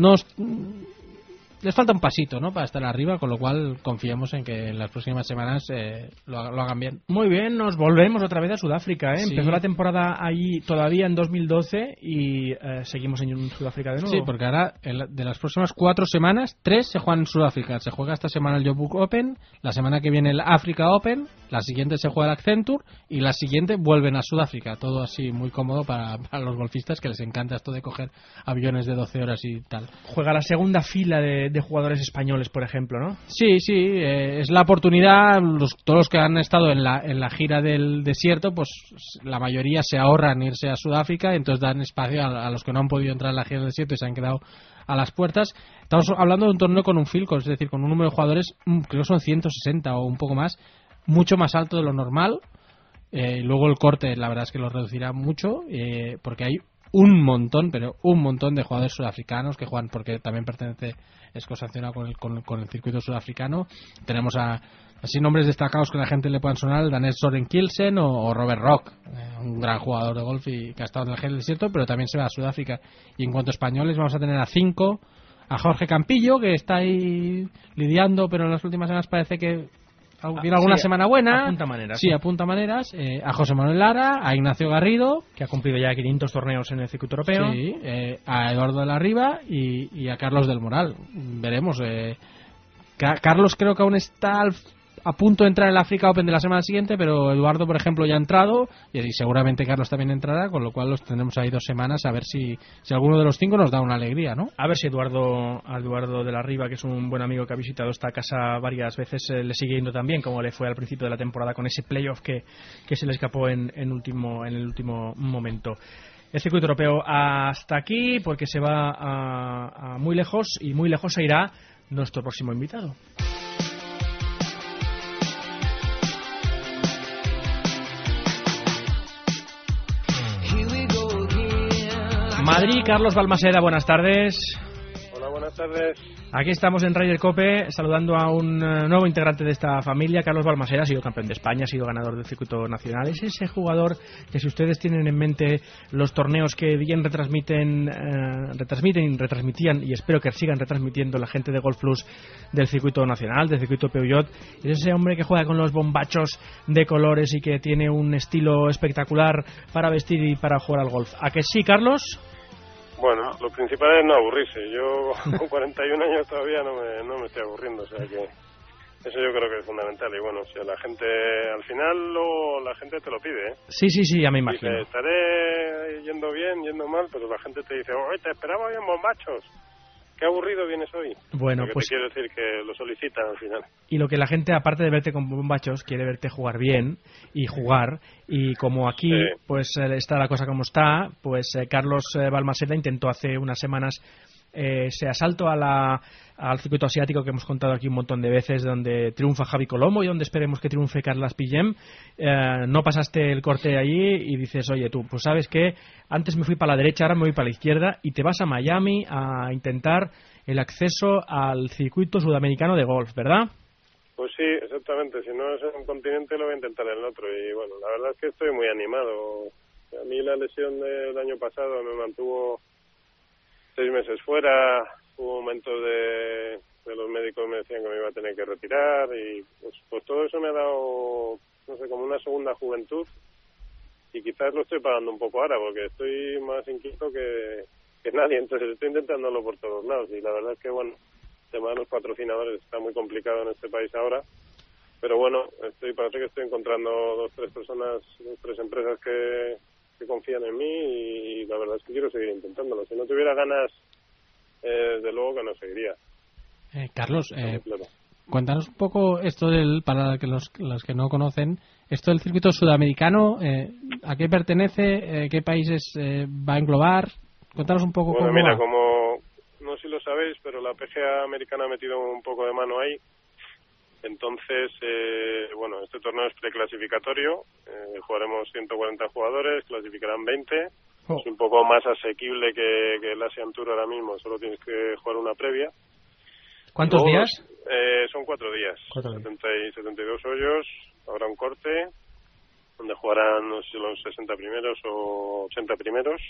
Les falta un pasito, ¿no?, para estar arriba, con lo cual confiamos en que en las próximas semanas lo hagan bien. Muy bien, nos volvemos otra vez a Sudáfrica, ¿eh? Sí. Empezó la temporada ahí todavía en 2012 y seguimos en Sudáfrica de nuevo. Sí, porque ahora de las próximas 4 semanas, 3 se juegan en Sudáfrica. Se juega esta semana el Joburg Open, la semana que viene el Africa Open, la siguiente se juega el Accenture y la siguiente vuelven a Sudáfrica. Todo así muy cómodo para los golfistas, que les encanta esto de coger aviones de 12 horas y tal. Juega la segunda fila de jugadores españoles, por ejemplo, ¿no? Sí, es la oportunidad. Todos los que han estado en la gira del desierto, pues la mayoría se ahorran irse a Sudáfrica, y entonces dan espacio a los que no han podido entrar en la gira del desierto y se han quedado a las puertas. Estamos hablando de un torneo con un field, es decir, con un número de jugadores, creo que son 160 o un poco más, mucho más alto de lo normal. Luego el corte, la verdad es que lo reducirá mucho, porque hay un montón de jugadores sudafricanos que juegan, porque también es cosancionado con el circuito sudafricano. Tenemos así nombres destacados que a la gente le puedan sonar: el danés Soren Kielsen o Robert Rock, un gran jugador de golf y que ha estado en el Gira del Desierto, pero también se va a Sudáfrica. Y en cuanto a españoles, vamos a tener a 5: a Jorge Campillo, que está ahí lidiando, pero en las últimas semanas parece que tiene alguna semana buena. Apunta maneras. Sí, apunta maneras. A José Manuel Lara, a Ignacio Garrido, que ha cumplido ya 500 torneos en el circuito europeo. Sí, a Eduardo de la Riva y a Carlos del Moral. Veremos. Carlos creo que aún está a punto de entrar en el Africa Open de la semana siguiente, pero Eduardo, por ejemplo, ya ha entrado, y seguramente Carlos también entrará, con lo cual los tendremos ahí 2 semanas a ver si alguno de los 5 nos da una alegría, ¿no? A ver si Eduardo de la Riva, que es un buen amigo que ha visitado esta casa varias veces, le sigue yendo también, como le fue al principio de la temporada con ese playoff que se le escapó en el último momento. El circuito europeo hasta aquí, porque se va a muy lejos, y muy lejos se irá nuestro próximo invitado. Madrid. Carlos Balmaseda, buenas tardes. Hola, buenas tardes. Aquí estamos en Ryder Cope saludando a un nuevo integrante de esta familia. Carlos Balmaseda ha sido campeón de España, ha sido ganador del circuito nacional. Es ese jugador que, si ustedes tienen en mente los torneos que bien retransmitían y espero que sigan retransmitiendo la gente de Golf Plus del circuito nacional, del circuito Peugeot, es ese hombre que juega con los bombachos de colores y que tiene un estilo espectacular para vestir y para jugar al golf. ¿A que sí, Carlos? Bueno, lo principal es no aburrirse. Yo con 41 años todavía no me estoy aburriendo, o sea que eso yo creo que es fundamental. Y bueno, si a la gente, al final la gente te lo pide, ¿eh? Sí, ya me imagino. Dice, estaré yendo bien, yendo mal, pero la gente te dice, oye, te esperaba bien, bombachos. Qué aburrido vienes hoy. Bueno, pues te quiero decir que lo solicitan al final. Y lo que la gente, aparte de verte con bombachos, quiere verte jugar bien y jugar. Y como aquí pues está la cosa como está, pues Carlos Balmaseda intentó hace unas semanas ese asalto al circuito asiático que hemos contado aquí un montón de veces, donde triunfa Javi Colomo y donde esperemos que triunfe Carlas Pillem. No pasaste el corte allí y dices, oye, tú, pues sabes que antes me fui para la derecha, ahora me voy para la izquierda, y te vas a Miami a intentar el acceso al circuito sudamericano de golf, ¿verdad? Pues sí, exactamente. Si no es en un continente, lo voy a intentar en el otro. Y bueno, la verdad es que estoy muy animado. A mí la lesión del año pasado me mantuvo 6 meses fuera. Hubo momentos de los médicos me decían que me iba a tener que retirar y pues todo eso me ha dado, no sé, como una segunda juventud, y quizás lo estoy pagando un poco ahora porque estoy más inquieto que nadie, entonces estoy intentándolo por todos lados. Y la verdad es que bueno, el tema de los patrocinadores está muy complicado en este país ahora, pero bueno, parece que estoy encontrando 2-3 personas, 2-3 empresas que confían en mí, y la verdad es que quiero seguir intentándolo. Si no tuviera ganas, desde luego que no seguiría. Carlos, cuéntanos un poco esto para los que no conocen, esto del circuito sudamericano, ¿a qué pertenece? ¿Qué países va a englobar? Cuéntanos un poco cómo mira, va. Como no sé si lo sabéis, pero la PGA americana ha metido un poco de mano ahí. Entonces, bueno, este torneo es preclasificatorio, jugaremos 140 jugadores, clasificarán 20. Es un poco más asequible que el Asian Tour ahora mismo, solo tienes que jugar una previa. ¿Cuántos días? Son 4 días, 72 hoyos, habrá un corte, donde jugarán no sé, los 60 primeros o 80 primeros,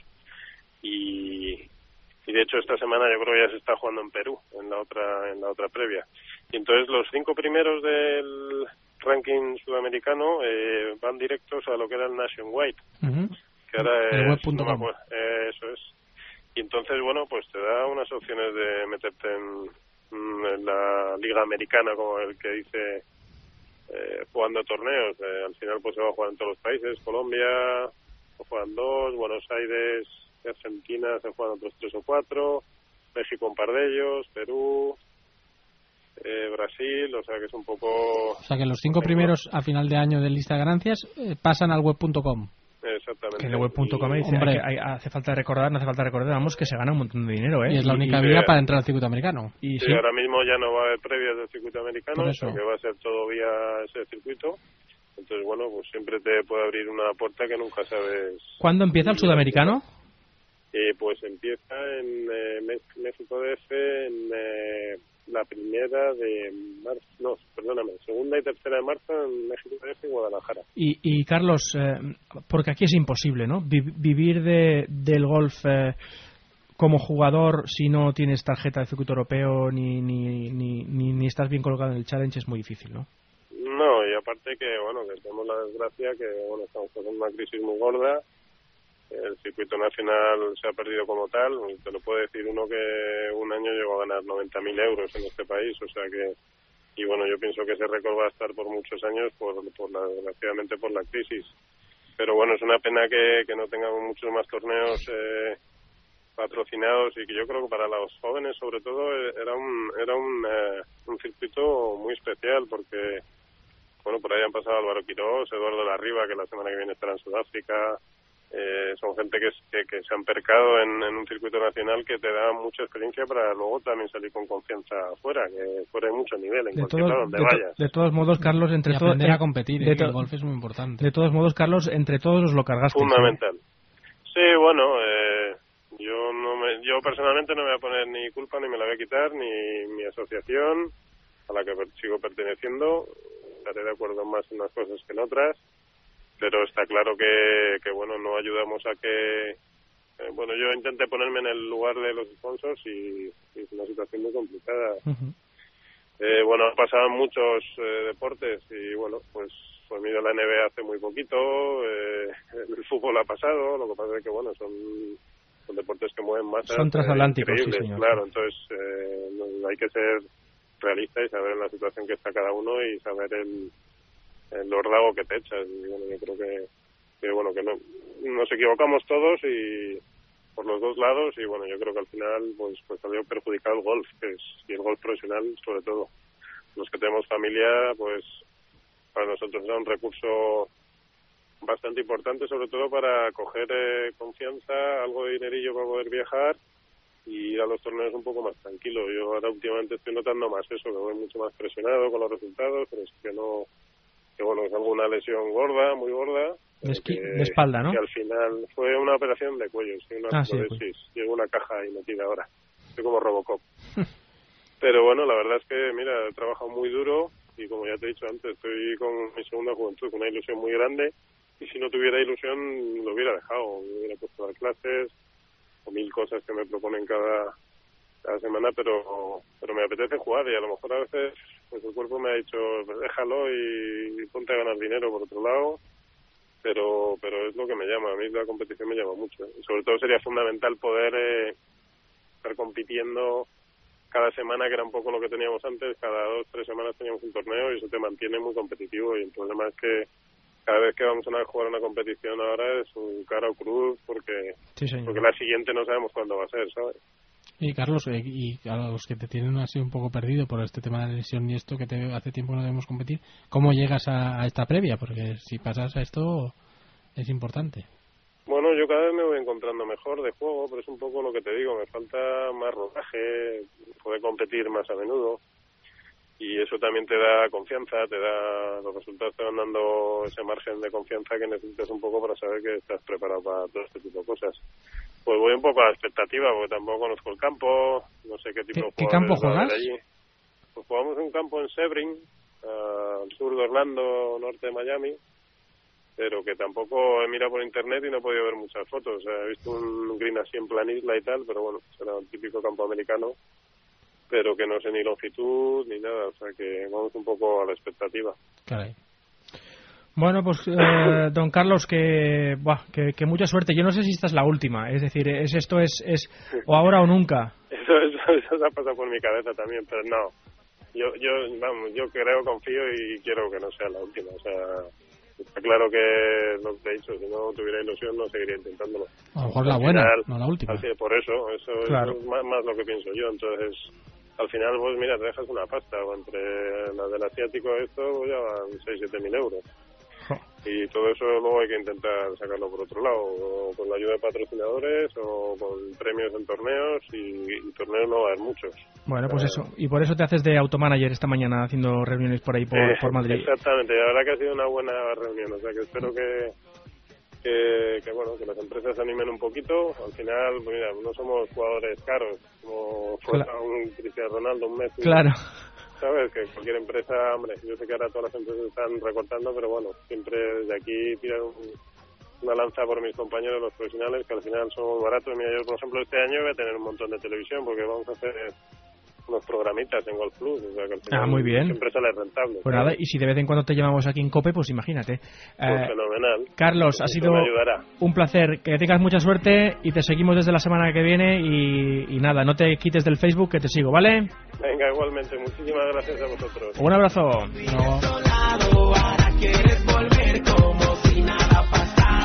y de hecho esta semana yo creo que ya se está jugando en Perú, en la otra previa. Y entonces los 5 primeros del ranking sudamericano van directos a lo que era el Nationwide. Que ahora el es web.com. Eso es. Y entonces, bueno, pues te da unas opciones de meterte en la liga americana, como el que dice, jugando torneos. Al final pues se va a jugar en todos los países. Colombia se juegan 2, Buenos Aires y Argentina se juegan otros 3 o 4, México un par de ellos, Perú, Brasil, o sea que es un poco... O sea que los 5 primeros a final de año de lista de ganancias pasan al web.com. Exactamente. Que en el web.com dice, hace falta recordar, vamos, que se gana un montón de dinero, ¿eh? Y es la única vía para entrar al circuito americano. Y sí, ahora mismo ya no va a haber previas del circuito americano, porque va a ser todo vía ese circuito. Entonces, bueno, pues siempre te puede abrir una puerta que nunca sabes. ¿Cuándo empieza el sudamericano? Pues empieza en México DF en la primera de marzo, no, perdóname, segunda y tercera de marzo en México DF y Guadalajara. Y Carlos, porque aquí es imposible, ¿no? Vivir del golf como jugador si no tienes tarjeta de circuito europeo ni estás bien colocado en el Challenge es muy difícil, ¿no? No, y aparte que, bueno, que tenemos la desgracia que, bueno, estamos con una crisis muy gorda. El circuito nacional se ha perdido como tal. Te lo puede decir uno que un año llegó a ganar 90.000 euros en este país, o sea que, y bueno, yo pienso que ese récord va a estar por muchos años desgraciadamente por la crisis. Pero bueno, es una pena que no tengamos muchos más torneos patrocinados, y que yo creo que para los jóvenes sobre todo era un circuito muy especial, porque bueno, por ahí han pasado Álvaro Quirós, Eduardo Larriba, que la semana que viene estará en Sudáfrica. Son gente que se han percado en un circuito nacional que te da mucha experiencia para luego también salir con confianza afuera, que fuera hay mucho nivel en cualquier lado donde vayas. De todos modos, Carlos, aprender a competir, el golf es muy importante. De todos modos, Carlos, entre todos os lo cargaste. Fundamental. Sí, bueno, yo yo personalmente no me voy a poner ni culpa ni me la voy a quitar, ni mi asociación a la que sigo perteneciendo. Estaré de acuerdo más en unas cosas que en otras, pero está claro que bueno, no ayudamos a que... bueno, yo intenté ponerme en el lugar de los sponsors y es una situación muy complicada. Bueno, han pasado en muchos deportes y bueno, pues mira, la NBA hace muy poquito, el fútbol ha pasado, lo que pasa es que bueno, son deportes que mueven masas. Son transatlánticos, sí, señor. Claro, entonces hay que ser realista y saber en la situación que está cada uno y saber el ordago que te echas. Y bueno, yo creo que nos equivocamos todos y por los dos lados, y bueno, yo creo que al final pues salió perjudicado el golf, y el golf profesional sobre todo. Los que tenemos familia, pues para nosotros era un recurso bastante importante, sobre todo para coger confianza, algo de dinerillo para poder viajar y ir a los torneos un poco más tranquilo. Yo ahora últimamente estoy notando más eso, me voy mucho más presionado con los resultados, pero es que bueno, es alguna lesión gorda, muy gorda. De espalda, ¿no? Que al final fue una operación de cuello, sí, una prótesis, llevo una caja ahí metida ahora, estoy como Robocop. Pero bueno, la verdad es que, mira, he trabajado muy duro y como ya te he dicho antes, estoy con mi segunda juventud, con una ilusión muy grande, y si no tuviera ilusión lo hubiera dejado, me hubiera puesto a dar clases o 1000 cosas que me proponen cada semana, pero me apetece jugar y a lo mejor a veces pues el cuerpo me ha dicho pues déjalo y ponte a ganar dinero por otro lado, pero es lo que me llama, a mí la competición me llama mucho, y sobre todo sería fundamental poder estar compitiendo cada semana, que era un poco lo que teníamos antes, cada 2-3 semanas teníamos un torneo y eso te mantiene muy competitivo, y el problema es que cada vez que vamos a jugar una competición ahora es un cara o cruz, porque la siguiente no sabemos cuándo va a ser, ¿sabes? Y Carlos, y a los que te tienen así un poco perdido por este tema de la lesión y esto, que hace tiempo que no debemos competir, ¿cómo llegas a esta previa? Porque si pasas a esto es importante. Bueno, yo cada vez me voy encontrando mejor de juego, pero es un poco lo que te digo, me falta más rodaje, poder competir más a menudo, y eso también te da confianza, los resultados te van dando ese margen de confianza que necesitas un poco para saber que estás preparado para todo este tipo de cosas. Pues voy un poco a la expectativa, porque tampoco conozco el campo, no sé qué tipo de ¿Qué campo juegas? Allí. Pues jugamos en un campo en Sebring, al sur de Orlando, norte de Miami, pero que tampoco he mirado por internet y no he podido ver muchas fotos. O sea, he visto un green así en plan isla y tal, pero bueno, será un típico campo americano, pero que no sé ni longitud ni nada, o sea que vamos un poco a la expectativa. Caray. Bueno, pues don Carlos, que mucha suerte. Yo no sé si esta es la última, es decir, esto es o ahora o nunca. Eso se ha pasado por mi cabeza también, pero no. Yo creo, confío y quiero que no sea la última. O sea, está claro que lo que te he dicho, si no tuviera ilusión no seguiría intentándolo. A lo mejor la buena, no la última. Por eso claro. Es más lo que pienso yo. Entonces, al final, pues mira, te dejas una pasta, o entre la del asiático esto, pues ya van 6-7 mil euros. Y todo eso luego hay que intentar sacarlo por otro lado, o con la ayuda de patrocinadores o con premios en torneos, y torneos no va a haber muchos. Bueno, pues eso, y por eso te haces de automanager esta mañana haciendo reuniones por ahí por Madrid. Exactamente, la verdad que ha sido una buena reunión, o sea que espero que bueno, que las empresas se animen un poquito. Al final, pues mira, no somos jugadores caros como fue un Cristiano Ronaldo, un Messi. Claro. ¿Sabes? Que cualquier empresa, hombre, yo sé que ahora todas las empresas están recortando, pero bueno, siempre desde aquí tiran una lanza por mis compañeros, los profesionales, que al final son muy baratos. Mira, yo por ejemplo este año voy a tener un montón de televisión porque vamos a hacer unos programitas en Golf Plus, o sea que al final muy bien. Siempre sale rentable. Pues nada, y si de vez en cuando te llamamos aquí en COPE, pues imagínate. Pues fenomenal. Carlos, ha sido un placer, que tengas mucha suerte y te seguimos desde la semana que viene y nada, no te quites del Facebook, que te sigo, ¿vale? Venga, igualmente, muchísimas gracias a vosotros. Un abrazo.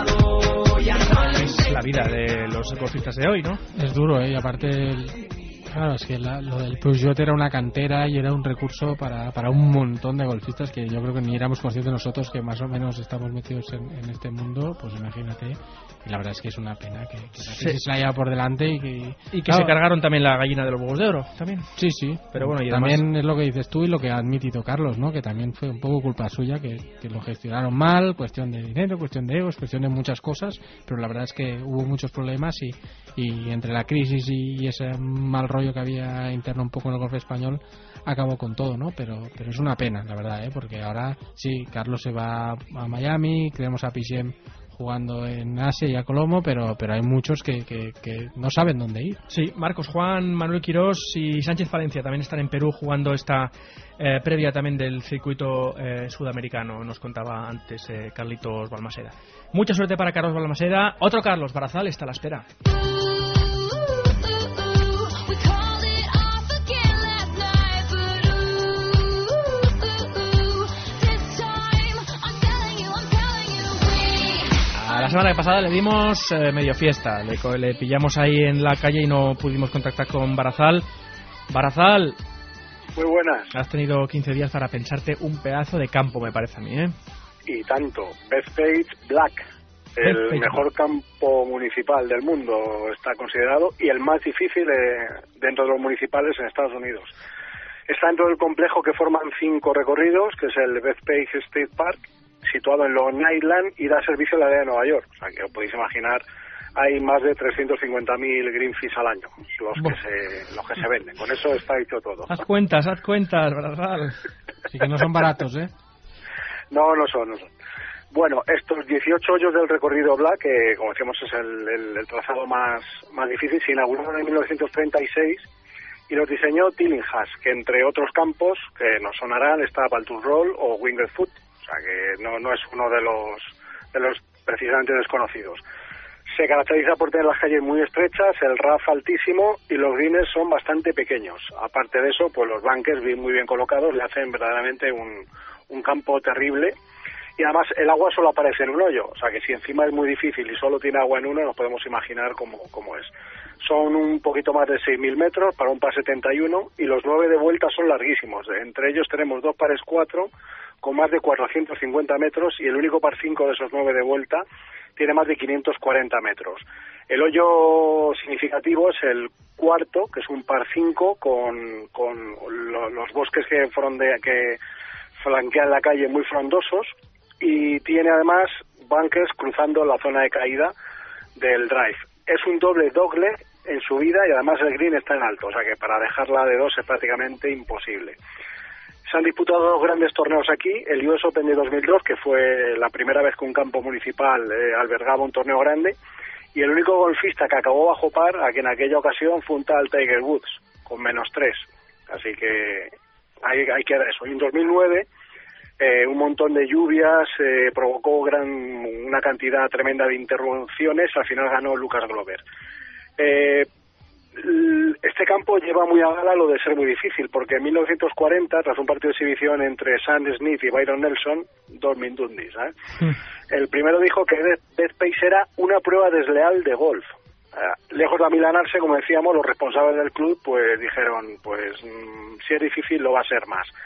Es la vida de los golfistas de hoy, ¿no? Es duro, y aparte Claro, es que lo del Peugeot era una cantera y era un recurso para un montón de golfistas que yo creo que ni éramos conscientes nosotros, que más o menos estamos metidos en este mundo, pues imagínate. Y la verdad es que es una pena que la crisis se la lleva por delante y que claro, se cargaron también la gallina de los huevos de oro también. Sí, pero bueno, y también además... es lo que dices tú y lo que ha admitido Carlos, ¿no? Que también fue un poco culpa suya, que lo gestionaron mal, cuestión de dinero, cuestión de egos, cuestión de muchas cosas, pero la verdad es que hubo muchos problemas y entre la crisis y ese mal rollo que había interno un poco en el golf español acabó con todo, ¿no? Pero es una pena, la verdad, porque ahora sí, Carlos se va a Miami, creemos a Pichem jugando en Asia y a Colomo, pero hay muchos que no saben dónde ir. Sí, Marcos Juan, Manuel Quirós y Sánchez Valencia también están en Perú jugando esta previa también del circuito sudamericano, nos contaba antes Carlitos Balmaseda. Mucha suerte para Carlos Balmaseda. Otro Carlos Barazal está a la espera. La semana pasada le dimos medio fiesta, le pillamos ahí en la calle y no pudimos contactar con Barazal. Barazal, muy buenas. Has tenido 15 días para pensarte un pedazo de campo, me parece a mí, ¿eh? Y tanto. Bethpage Black, el mejor campo municipal del mundo está considerado y el más difícil dentro de los municipales en Estados Unidos. Está dentro del complejo que forman 5 recorridos, que es el Bethpage State Park, situado en Long Island y da servicio a la área de Nueva York. O sea, que os podéis imaginar, hay más de 350.000 green fees al año, los que se venden. Con eso está hecho todo. Haz cuentas, Barazal. Sí que no son baratos, ¿eh? No son. Bueno, estos 18 hoyos del recorrido Black, que como decíamos es el trazado más difícil, se inauguraron en 1936 y los diseñó Tillinghast, que entre otros campos que nos sonarán está Baltus Roll o Winged Foot. O sea que no es uno de los precisamente desconocidos. Se caracteriza por tener las calles muy estrechas, el RAF altísimo y los greens son bastante pequeños. Aparte de eso, pues los bunkers muy bien colocados le hacen verdaderamente un campo terrible. Y además el agua solo aparece en un hoyo. O sea que si encima es muy difícil y solo tiene agua en uno, nos podemos imaginar cómo es. Son un poquito más de 6.000 metros para un par 71 y los 9 de vuelta son larguísimos. Entre ellos tenemos 2 pares 4 con más de 450 metros y el único par 5 de esos 9 de vuelta tiene más de 540 metros. El hoyo significativo es el cuarto, que es un par 5 con los bosques que flanquean la calle muy frondosos y tiene además bunkers cruzando la zona de caída del drive. Es un doble dogleg en subida y además el green está en alto, o sea que para dejarla de 2 es prácticamente imposible. Se han disputado 2 grandes torneos aquí, el US Open de 2002, que fue la primera vez que un campo municipal albergaba un torneo grande, y el único golfista que acabó bajo par, a que en aquella ocasión fue un tal Tiger Woods, con -3. Así que hay que dar eso. Y en 2009, un montón de lluvias provocó una cantidad tremenda de interrupciones, al final ganó Lucas Glover. Este campo lleva muy a gala lo de ser muy difícil, porque en 1940, tras un partido de exhibición entre Sam Smith y Byron Nelson, 2 Mindundis, el primero dijo que Bethpage era una prueba desleal de golf. Lejos de amilanarse, como decíamos, los responsables del club pues dijeron, si es difícil lo va a ser más.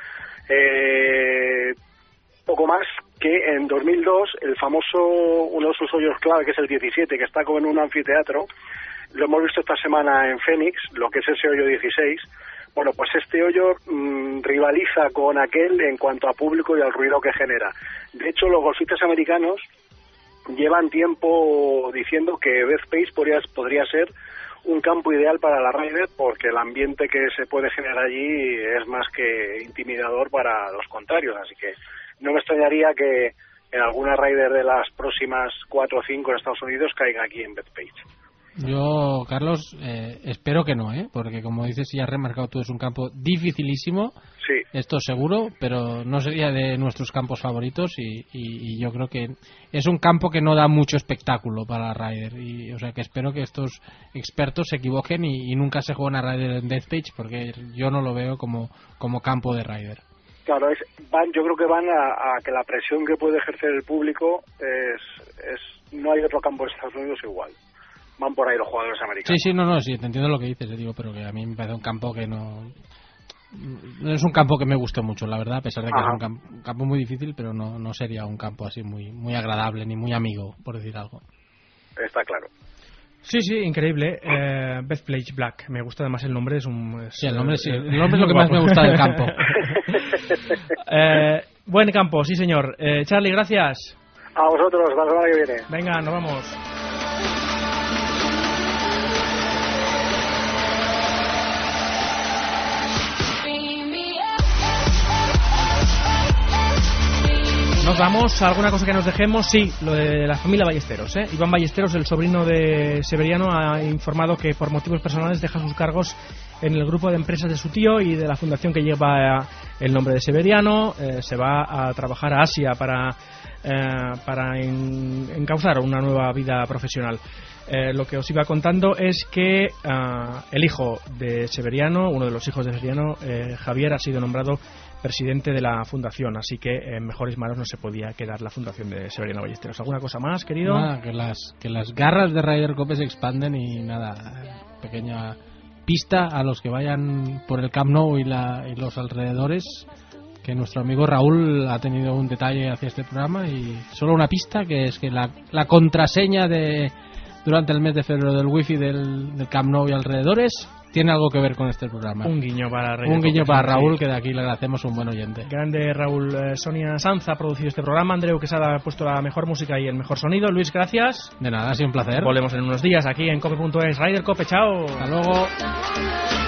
Poco más que en 2002, uno de sus hoyos clave, que es el 17, que está como en un anfiteatro, lo hemos visto esta semana en Phoenix, lo que es ese hoyo 16. Bueno, pues este hoyo rivaliza con aquel en cuanto a público y al ruido que genera. De hecho, los golfistas americanos llevan tiempo diciendo que Bethpage podría ser un campo ideal para la Ryder, porque el ambiente que se puede generar allí es más que intimidador para los contrarios. Así que no me extrañaría que en alguna Ryder de las próximas 4 o 5 en Estados Unidos caiga aquí en Bethpage. Yo, Carlos, espero que no, porque como dices y has remarcado tú, es un campo dificilísimo, sí. Esto seguro, pero no sería de nuestros campos favoritos y yo creo que es un campo que no da mucho espectáculo para la Ryder, y o sea que espero que estos expertos se equivoquen y nunca se juegue una Ryder en Bethpage, porque yo no lo veo como campo de Ryder. Claro, yo creo que van a que la presión que puede ejercer el público no hay otro campo en Estados Unidos igual. van por ahí los jugadores americanos. Sí, te entiendo lo que dices, digo, pero que a mí me parece un campo que no es un campo que me gustó mucho, la verdad, a pesar de que es un campo muy difícil, pero no sería un campo así muy agradable ni muy amigo, por decir algo. Está claro. Sí, increíble. Bethpage Black, me gusta además el nombre, el nombre es lo que más me gusta del campo. Buen campo, sí señor. Charlie, gracias. A vosotros, hasta la semana que viene. Venga, nos vamos. Nos vamos a alguna cosa que nos dejemos. Sí, lo de la familia Ballesteros, Iván Ballesteros, el sobrino de Severiano, ha informado que por motivos personales deja sus cargos en el grupo de empresas de su tío y de la fundación que lleva el nombre de Severiano. Se va a trabajar a Asia para encauzar una nueva vida profesional. Lo que os iba contando es que el hijo de Severiano, uno de los hijos de Severiano, Javier, ha sido nombrado presidente de la fundación, así que en mejores manos no se podía quedar la fundación de Severiano Ballesteros. ¿Alguna cosa más, querido? Nada, que las garras de Ryder Cup se expanden y nada, pequeña pista a los que vayan por el Camp Nou y los alrededores, que nuestro amigo Raúl ha tenido un detalle hacia este programa, y solo una pista, que es que la contraseña durante el mes de febrero del wifi del Camp Nou y alrededores tiene algo que ver con este programa. Un guiño para Raúl, que de aquí le agradecemos un buen oyente. Grande Raúl. Sonia Sanz ha producido este programa, Andreu Quesada ha puesto la mejor música y el mejor sonido. Luis, gracias. De nada, ha sido un placer. Volvemos en unos días aquí en cope.es. Ryder Cope, chao. Hasta luego.